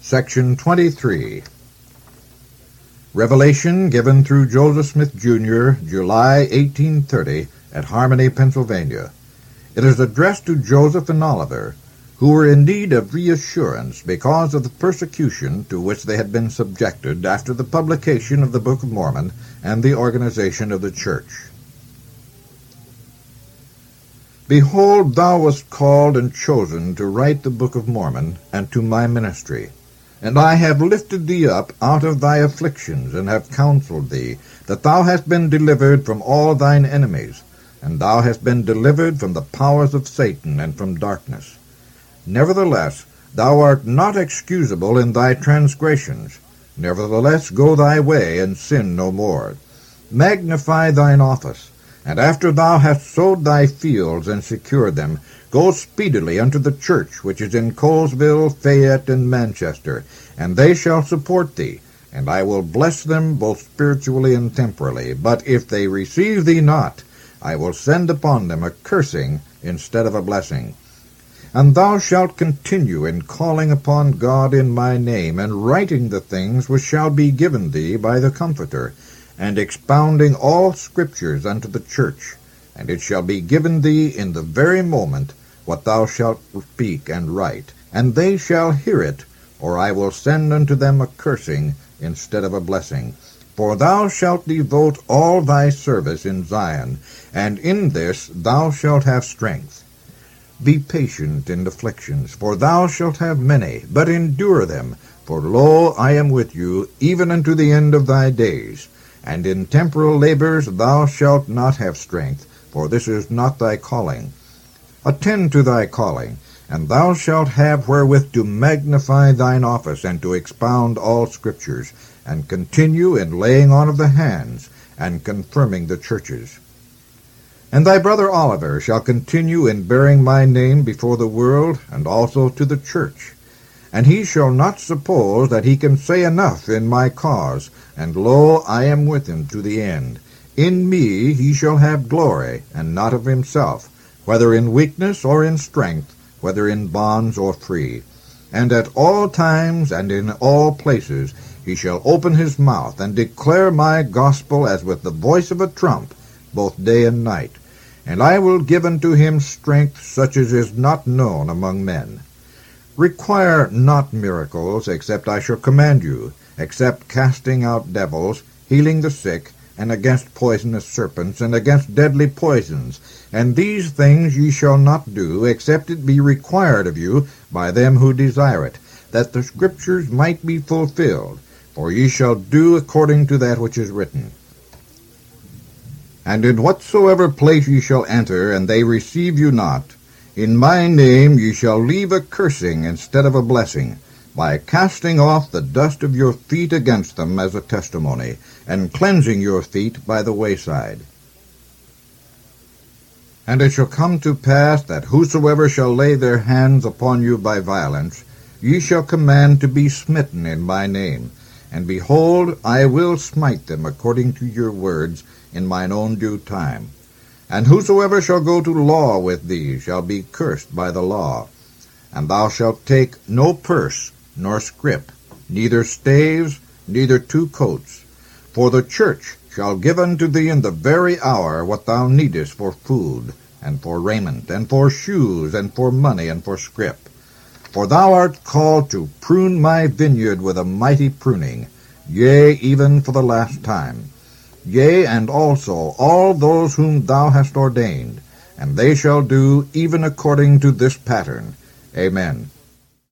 Section 23. Revelation given through Joseph Smith, Jr., July 1830, at Harmony, Pennsylvania. It is addressed to Joseph and Oliver, who were in need of reassurance because of the persecution to which they had been subjected after the publication of the Book of Mormon and the organization of the church. Behold, thou wast called and chosen to write the Book of Mormon, and to my ministry. And I have lifted thee up out of thy afflictions, and have counseled thee, that thou hast been delivered from all thine enemies, and thou hast been delivered from the powers of Satan and from darkness. Nevertheless, thou art not excusable in thy transgressions. Nevertheless, go thy way, and sin no more. Magnify thine office, and after thou hast sowed thy fields and secured them, go speedily unto the church which is in Colesville, Fayette, and Manchester, and they shall support thee, and I will bless them both spiritually and temporally. But if they receive thee not, I will send upon them a cursing instead of a blessing. And thou shalt continue in calling upon God in my name, and writing the things which shall be given thee by the Comforter, and expounding all Scriptures unto the church. And it shall be given thee in the very moment what thou shalt speak and write, and they shall hear it, or I will send unto them a cursing instead of a blessing. For thou shalt devote all thy service in Zion, and in this thou shalt have strength. Be patient in afflictions, for thou shalt have many, but endure them. For lo, I am with you, even unto the end of thy days. And in temporal labors thou shalt not have strength, for this is not thy calling. Attend to thy calling, and thou shalt have wherewith to magnify thine office, and to expound all Scriptures, and continue in laying on of the hands, and confirming the churches. And thy brother Oliver shall continue in bearing my name before the world, and also to the church. And he shall not suppose that he can say enough in my cause, and lo, I am with him to the end. In me he shall have glory, and not of himself, whether in weakness or in strength, whether in bonds or free. And at all times and in all places he shall open his mouth, and declare my gospel as with the voice of a trump, both day and night. And I will give unto him strength such as is not known among men. Require not miracles, except I shall command you, except casting out devils, healing the sick, and against poisonous serpents, and against deadly poisons. And these things ye shall not do, except it be required of you by them who desire it, that the Scriptures might be fulfilled. For ye shall do according to that which is written. And in whatsoever place ye shall enter, and they receive you not, in my name ye shall leave a cursing instead of a blessing, by casting off the dust of your feet against them as a testimony, and cleansing your feet by the wayside. And it shall come to pass that whosoever shall lay their hands upon you by violence, ye shall command to be smitten in my name. And behold, I will smite them according to your words in mine own due time. And whosoever shall go to law with thee shall be cursed by the law. And thou shalt take no purse, nor scrip, neither staves, neither 2 coats. For the church shall give unto thee in the very hour what thou needest for food, and for raiment, and for shoes, and for money, and for scrip. For thou art called to prune my vineyard with a mighty pruning, yea, even for the last time. Yea, and also all those whom thou hast ordained, and they shall do even according to this pattern. Amen.